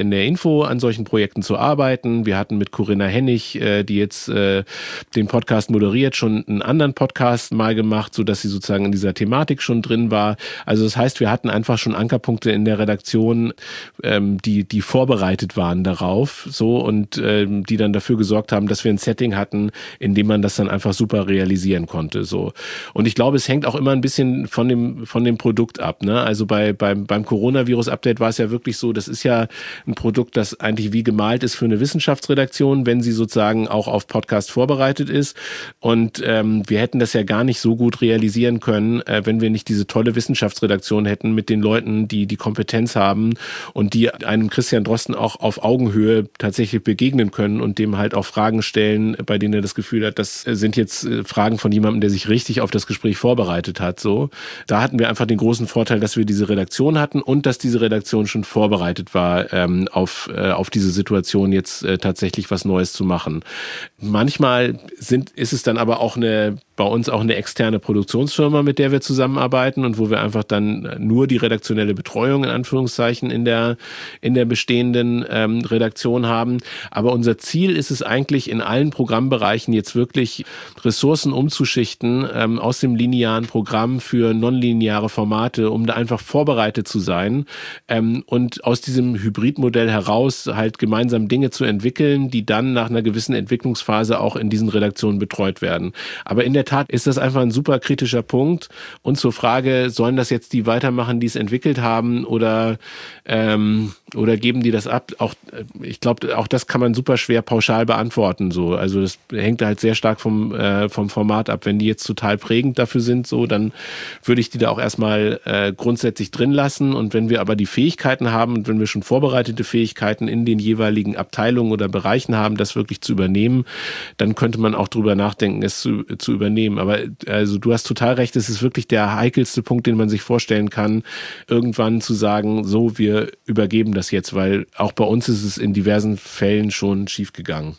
in der Info an solchen Projekten zu arbeiten. Wir hatten mit Corinna Hennig, äh, die jetzt äh, den Podcast moderiert, schon einen anderen Podcast mal gemacht, sodass sie sozusagen in dieser Thematik schon drin war. Also das heißt, wir hatten einfach schon Ankerpunkte in der Redaktion, ähm, die die vorbereitet waren darauf, so und ähm, die dann dafür gesorgt haben, dass wir ein Setting hatten, in dem man das dann einfach super realisieren konnte. So. Und ich glaube, es hängt auch immer ein bisschen von dem von dem Produkt ab. Ne? Also bei beim beim Coronavirus-Update war es ja wirklich so, das ist ja ein Produkt, das eigentlich wie gemalt ist für eine Wissenschaftsredaktion, wenn sie sozusagen auch auf Podcast vorbereitet ist. Und ähm, wir hätten das ja gar nicht so gut realisieren können, äh, wenn wir nicht diese tolle Wissenschaftsredaktion hätten mit den Leuten, die die Kompetenz haben und die einem Christian Drosten auch auf Augenhöhe tatsächlich begegnen können und dem halt auch Fragen stellen, bei denen er das Gefühl hat, das sind jetzt Fragen von jemandem, der sich richtig auf das Gespräch vorbereitet hat. So, da hatten wir einfach den großen Vorteil, dass wir diese Redaktion hatten und dass diese Redaktion schon vorbereitet war, ähm, auf äh, auf diese Situation jetzt äh, tatsächlich was Neues zu machen. Manchmal sind ist es dann aber auch eine bei uns auch eine externe Produktionsfirma, mit der wir zusammenarbeiten und wo wir einfach dann nur die redaktionelle Betreuung in Anführungszeichen in der in der bestehenden ähm, Redaktion haben. Aber unser Ziel ist es eigentlich in allen Programmbereichen jetzt wirklich Ressourcen umzuschichten ähm, aus dem linearen Programm für nonlineare Formate, um da einfach vorbereitet zu sein ähm, und aus diesem Hybridmodell heraus halt gemeinsam Dinge zu entwickeln, die dann nach einer gewissen Entwicklungsphase auch in diesen Redaktionen betreut werden. Aber in der Tat ist das einfach ein super kritischer Punkt. Und zur Frage, sollen das jetzt die weitermachen, die es entwickelt haben oder ähm, oder geben die das ab? Auch ich glaube, auch das kann man super schwer pauschal beantworten. So, also das hängt halt sehr stark vom äh, vom Format ab. Wenn die jetzt total prägend dafür sind, so, dann würde ich die da auch erstmal äh, grundsätzlich drin lassen. Und wenn wir aber die Fähigkeiten haben und wenn wir schon vorbereitete Fähigkeiten in den jeweiligen Abteilungen oder Bereichen haben, das wirklich zu übernehmen, dann könnte man auch drüber nachdenken, es zu, zu übernehmen. Aber also du hast total recht, es ist wirklich der heikelste Punkt, den man sich vorstellen kann, irgendwann zu sagen, so, wir übergeben das jetzt, weil auch bei uns ist es in diversen Fällen schon schiefgegangen.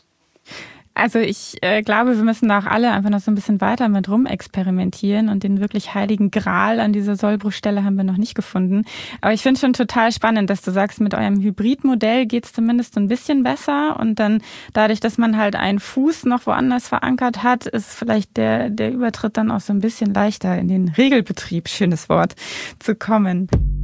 Also ich äh, glaube, wir müssen da auch alle einfach noch so ein bisschen weiter mit rumexperimentieren und den wirklich heiligen Gral an dieser Sollbruchstelle haben wir noch nicht gefunden. Aber ich finde schon total spannend, dass du sagst, mit eurem Hybridmodell geht es zumindest so ein bisschen besser und dann dadurch, dass man halt einen Fuß noch woanders verankert hat, ist vielleicht der, der Übertritt dann auch so ein bisschen leichter in den Regelbetrieb, schönes Wort, zu kommen.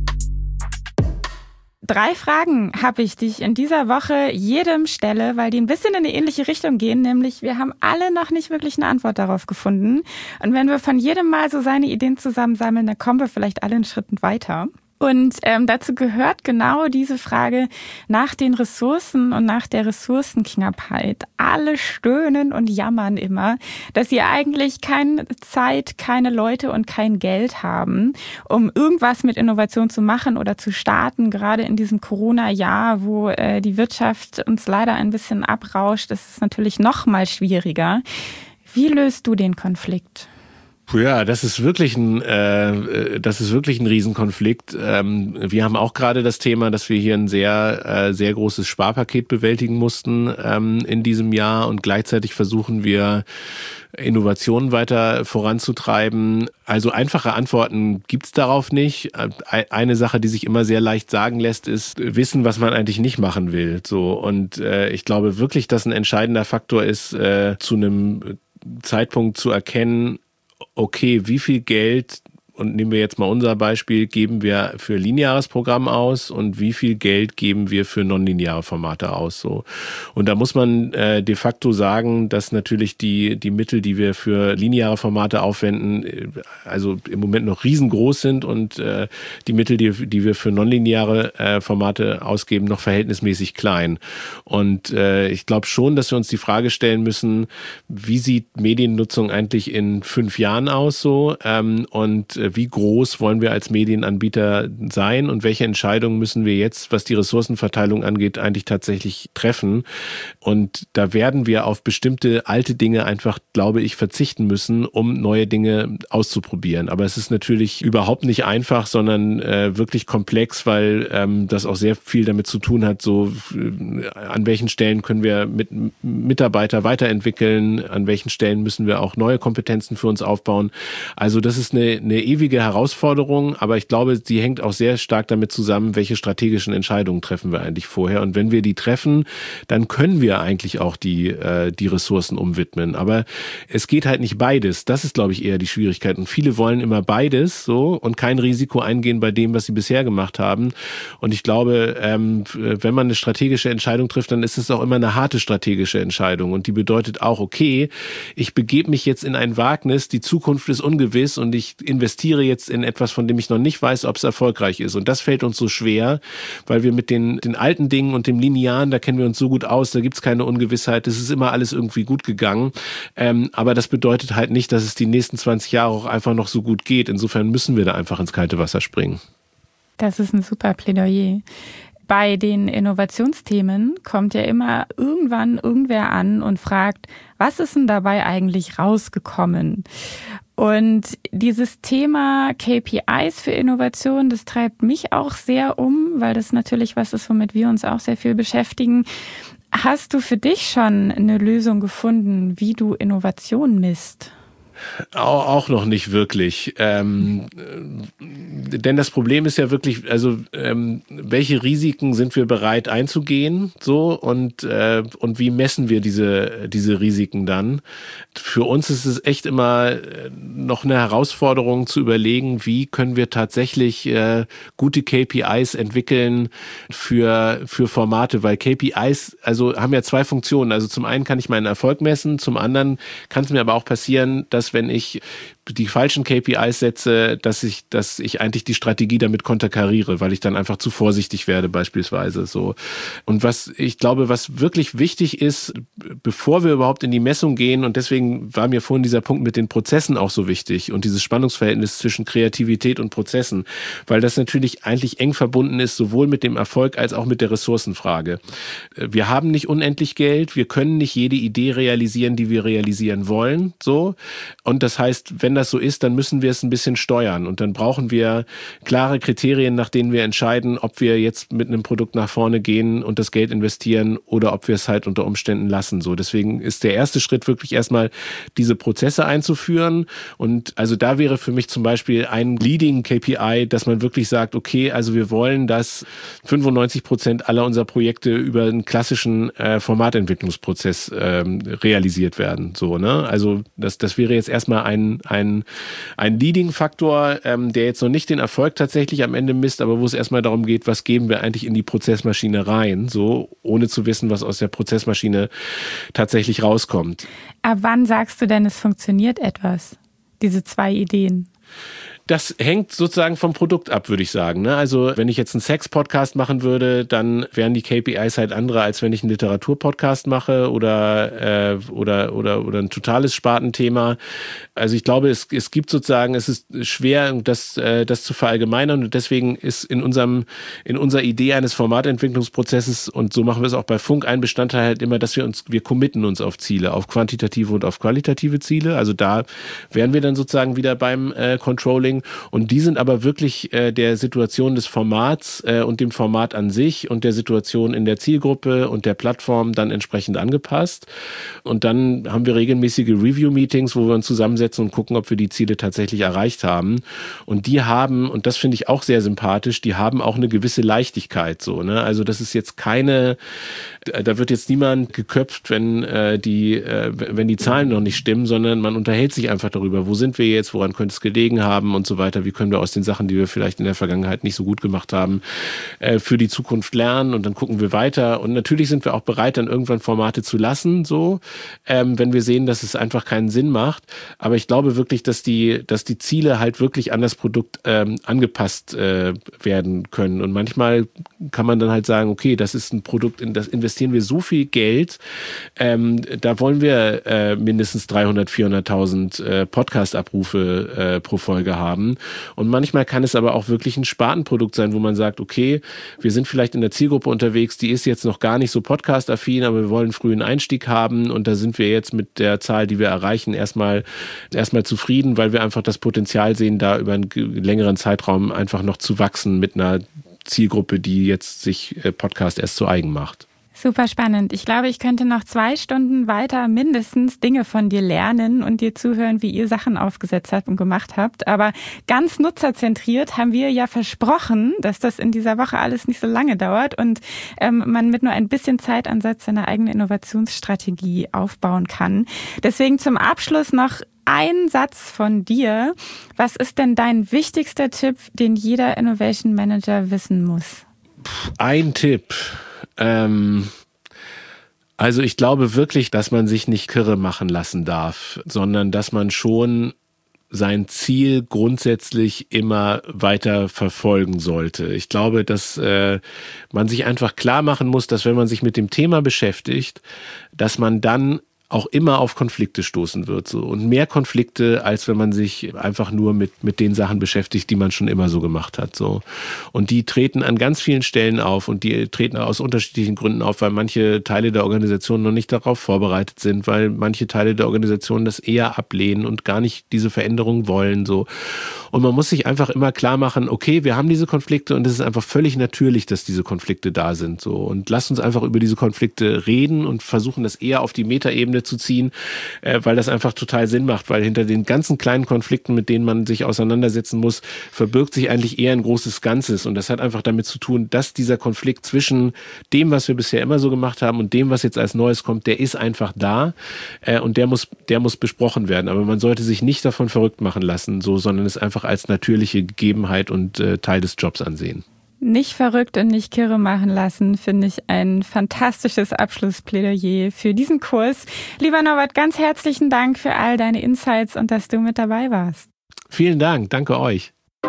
Drei Fragen habe ich, die ich in dieser Woche jedem stelle, weil die ein bisschen in eine ähnliche Richtung gehen, nämlich wir haben alle noch nicht wirklich eine Antwort darauf gefunden. Und wenn wir von jedem Mal so seine Ideen zusammensammeln, dann kommen wir vielleicht alle einen Schritt weiter. Und ähm, dazu gehört genau diese Frage nach den Ressourcen und nach der Ressourcenknappheit. Alle stöhnen und jammern immer, dass sie eigentlich keine Zeit, keine Leute und kein Geld haben, um irgendwas mit Innovation zu machen oder zu starten. Gerade in diesem Corona-Jahr, wo äh, die Wirtschaft uns leider ein bisschen abrauscht, ist es natürlich noch mal schwieriger. Wie löst du den Konflikt? Ja, das ist wirklich ein, äh, das ist wirklich ein Riesenkonflikt. Ähm, wir haben auch gerade das Thema, dass wir hier ein sehr, äh, sehr großes Sparpaket bewältigen mussten ähm, in diesem Jahr und gleichzeitig versuchen wir Innovationen weiter voranzutreiben. Also einfache Antworten gibt's darauf nicht. Eine Sache, die sich immer sehr leicht sagen lässt, ist wissen, was man eigentlich nicht machen will. So und äh, ich glaube wirklich, dass ein entscheidender Faktor ist, äh, zu einem Zeitpunkt zu erkennen, okay, wie viel Geld, und nehmen wir jetzt mal unser Beispiel, geben wir für lineares Programm aus und wie viel Geld geben wir für nonlineare Formate aus, so. Und da muss man äh, de facto sagen, dass natürlich die die Mittel, die wir für lineare Formate aufwenden, äh, also im Moment noch riesengroß sind und äh, die Mittel, die die wir für nonlineare äh, Formate ausgeben, noch verhältnismäßig klein. Und äh, ich glaube schon, dass wir uns die Frage stellen müssen, wie sieht Mediennutzung eigentlich in fünf Jahren aus, so, ähm, und wie groß wollen wir als Medienanbieter sein und welche Entscheidungen müssen wir jetzt, was die Ressourcenverteilung angeht, eigentlich tatsächlich treffen. Und da werden wir auf bestimmte alte Dinge einfach, glaube ich, verzichten müssen, um neue Dinge auszuprobieren. Aber es ist natürlich überhaupt nicht einfach, sondern äh, wirklich komplex, weil ähm, das auch sehr viel damit zu tun hat, so äh, an welchen Stellen können wir mit Mitarbeiter weiterentwickeln, an welchen Stellen müssen wir auch neue Kompetenzen für uns aufbauen. Also das ist eine, eine ewige Herausforderung, aber ich glaube, sie hängt auch sehr stark damit zusammen, welche strategischen Entscheidungen treffen wir eigentlich vorher. Und wenn wir die treffen, dann können wir eigentlich auch die, äh, die Ressourcen umwidmen. Aber es geht halt nicht beides. Das ist, glaube ich, eher die Schwierigkeit. Und viele wollen immer beides so und kein Risiko eingehen bei dem, was sie bisher gemacht haben. Und ich glaube, ähm, wenn man eine strategische Entscheidung trifft, dann ist es auch immer eine harte strategische Entscheidung. Und die bedeutet auch, okay, ich begebe mich jetzt in ein Wagnis, die Zukunft ist ungewiss und ich investiere jetzt in etwas, von dem ich noch nicht weiß, ob es erfolgreich ist. Und das fällt uns so schwer, weil wir mit den, den alten Dingen und dem Linearen, da kennen wir uns so gut aus, da gibt es keine Ungewissheit, es ist immer alles irgendwie gut gegangen. Ähm, aber das bedeutet halt nicht, dass es die nächsten zwanzig Jahre auch einfach noch so gut geht. Insofern müssen wir da einfach ins kalte Wasser springen. Das ist ein super Plädoyer. Bei den Innovationsthemen kommt ja immer irgendwann irgendwer an und fragt, was ist denn dabei eigentlich rausgekommen? Und dieses Thema K P Is für Innovation, das treibt mich auch sehr um, weil das natürlich was ist, womit wir uns auch sehr viel beschäftigen. Hast du für dich schon eine Lösung gefunden, wie du Innovation misst? Auch noch nicht wirklich. Ähm, denn das Problem ist ja wirklich, also ähm, welche Risiken sind wir bereit einzugehen, so und äh, und wie messen wir diese diese Risiken dann? Für uns ist es echt immer noch eine Herausforderung zu überlegen, wie können wir tatsächlich äh, gute K P Is entwickeln für für Formate, weil K P Is also haben ja zwei Funktionen. Also zum einen kann ich meinen Erfolg messen, zum anderen kann es mir aber auch passieren, dass wenn ich die falschen K P Is setze, dass ich, dass ich eigentlich die Strategie damit konterkariere, weil ich dann einfach zu vorsichtig werde beispielsweise so. Und was ich glaube, was wirklich wichtig ist, bevor wir überhaupt in die Messung gehen, und deswegen war mir vorhin dieser Punkt mit den Prozessen auch so wichtig und dieses Spannungsverhältnis zwischen Kreativität und Prozessen, weil das natürlich eigentlich eng verbunden ist, sowohl mit dem Erfolg als auch mit der Ressourcenfrage. Wir haben nicht unendlich Geld, wir können nicht jede Idee realisieren, die wir realisieren wollen, so. Und das heißt, wenn das so ist, dann müssen wir es ein bisschen steuern und dann brauchen wir klare Kriterien, nach denen wir entscheiden, ob wir jetzt mit einem Produkt nach vorne gehen und das Geld investieren oder ob wir es halt unter Umständen lassen. So, deswegen ist der erste Schritt wirklich erstmal diese Prozesse einzuführen und also da wäre für mich zum Beispiel ein Leading K P I, dass man wirklich sagt, okay, also wir wollen, dass fünfundneunzig Prozent aller unserer Projekte über einen klassischen äh, Formatentwicklungsprozess ähm, realisiert werden. So, ne? Also das, das wäre jetzt erstmal ein, ein Ein, ein Leading-Faktor, ähm, der jetzt noch nicht den Erfolg tatsächlich am Ende misst, aber wo es erstmal darum geht, was geben wir eigentlich in die Prozessmaschine rein, so ohne zu wissen, was aus der Prozessmaschine tatsächlich rauskommt. Ab wann sagst du denn, es funktioniert etwas, diese zwei Ideen? Das hängt sozusagen vom Produkt ab, würde ich sagen. Ne? Also wenn ich jetzt einen Sex-Podcast machen würde, dann wären die K P Is halt andere, als wenn ich einen Literatur-Podcast mache oder, äh, oder, oder, oder ein totales Spartenthema. Also ich glaube, es, es gibt sozusagen, es ist schwer, das, äh, das zu verallgemeinern und deswegen ist in unserem, in unserer Idee eines Formatentwicklungsprozesses, und so machen wir es auch bei Funk, ein Bestandteil halt immer, dass wir uns, wir committen uns auf Ziele, auf quantitative und auf qualitative Ziele. Also da wären wir dann sozusagen wieder beim äh, Controlling. Und die sind aber wirklich äh, der Situation des Formats äh, und dem Format an sich und der Situation in der Zielgruppe und der Plattform dann entsprechend angepasst. Und dann haben wir regelmäßige Review-Meetings, wo wir uns zusammensetzen und gucken, ob wir die Ziele tatsächlich erreicht haben. Und die haben, und das finde ich auch sehr sympathisch, die haben auch eine gewisse Leichtigkeit. So, ne? Also das ist jetzt keine, da wird jetzt niemand geköpft, wenn äh, die, äh, wenn die Zahlen noch nicht stimmen, sondern man unterhält sich einfach darüber, wo sind wir jetzt, woran könnte es gelegen haben und so weiter. Wie können wir aus den Sachen, die wir vielleicht in der Vergangenheit nicht so gut gemacht haben, äh, für die Zukunft lernen, und dann gucken wir weiter. Und natürlich sind wir auch bereit, dann irgendwann Formate zu lassen, so, ähm, wenn wir sehen, dass es einfach keinen Sinn macht. Aber ich glaube wirklich, dass die, dass die Ziele halt wirklich an das Produkt ähm, angepasst äh, werden können. Und manchmal kann man dann halt sagen, okay, das ist ein Produkt, in das investieren wir so viel Geld, ähm, da wollen wir äh, mindestens dreihundert, vierhunderttausend äh, Podcast-Abrufe äh, pro Folge haben. Und manchmal kann es aber auch wirklich ein Spartenprodukt sein, wo man sagt, okay, wir sind vielleicht in der Zielgruppe unterwegs, die ist jetzt noch gar nicht so podcast-affin, aber wir wollen früh einen Einstieg haben, und da sind wir jetzt mit der Zahl, die wir erreichen, erstmal erstmal zufrieden, weil wir einfach das Potenzial sehen, da über einen längeren Zeitraum einfach noch zu wachsen mit einer Zielgruppe, die jetzt sich Podcast erst zu eigen macht. Es Super spannend. Ich glaube, ich könnte noch zwei Stunden weiter mindestens Dinge von dir lernen und dir zuhören, wie ihr Sachen aufgesetzt habt und gemacht habt. Aber ganz nutzerzentriert haben wir ja versprochen, dass das in dieser Woche alles nicht so lange dauert und ähm, man mit nur ein bisschen Zeitansatz seine eigene Innovationsstrategie aufbauen kann. Deswegen zum Abschluss noch ein Satz von dir. Was ist denn dein wichtigster Tipp, den jeder Innovation Manager wissen muss? Ein Tipp. Ähm, also ich glaube wirklich, dass man sich nicht kirre machen lassen darf, sondern dass man schon sein Ziel grundsätzlich immer weiter verfolgen sollte. Ich glaube, dass äh, man sich einfach klar machen muss, dass wenn man sich mit dem Thema beschäftigt, dass man dann auch immer auf Konflikte stoßen wird. So. Und mehr Konflikte, als wenn man sich einfach nur mit, mit den Sachen beschäftigt, die man schon immer so gemacht hat. So. Und die treten an ganz vielen Stellen auf und die treten aus unterschiedlichen Gründen auf, weil manche Teile der Organisation noch nicht darauf vorbereitet sind, weil manche Teile der Organisation das eher ablehnen und gar nicht diese Veränderung wollen. So. Und man muss sich einfach immer klar machen, okay, wir haben diese Konflikte und es ist einfach völlig natürlich, dass diese Konflikte da sind. So. Und lasst uns einfach über diese Konflikte reden und versuchen, das eher auf die Metaebene zu ziehen, äh, weil das einfach total Sinn macht, weil hinter den ganzen kleinen Konflikten, mit denen man sich auseinandersetzen muss, verbirgt sich eigentlich eher ein großes Ganzes und das hat einfach damit zu tun, dass dieser Konflikt zwischen dem, was wir bisher immer so gemacht haben und dem, was jetzt als Neues kommt, der ist einfach da äh, und der muss, der muss besprochen werden, aber man sollte sich nicht davon verrückt machen lassen, so, sondern es einfach als natürliche Gegebenheit und äh, Teil des Jobs ansehen. Nicht verrückt und nicht kirre machen lassen, finde ich ein fantastisches Abschlussplädoyer für diesen Kurs. Lieber Norbert, ganz herzlichen Dank für all deine Insights und dass du mit dabei warst. Vielen Dank, danke euch.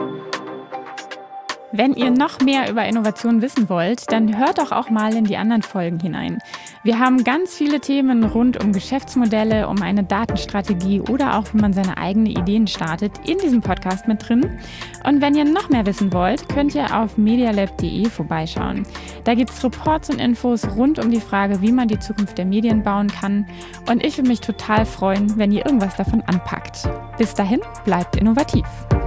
Wenn ihr noch mehr über Innovation wissen wollt, dann hört doch auch mal in die anderen Folgen hinein. Wir haben ganz viele Themen rund um Geschäftsmodelle, um eine Datenstrategie oder auch, wie man seine eigenen Ideen startet, in diesem Podcast mit drin. Und wenn ihr noch mehr wissen wollt, könnt ihr auf medialab punkt de vorbeischauen. Da gibt es Reports und Infos rund um die Frage, wie man die Zukunft der Medien bauen kann. Und ich würde mich total freuen, wenn ihr irgendwas davon anpackt. Bis dahin, bleibt innovativ.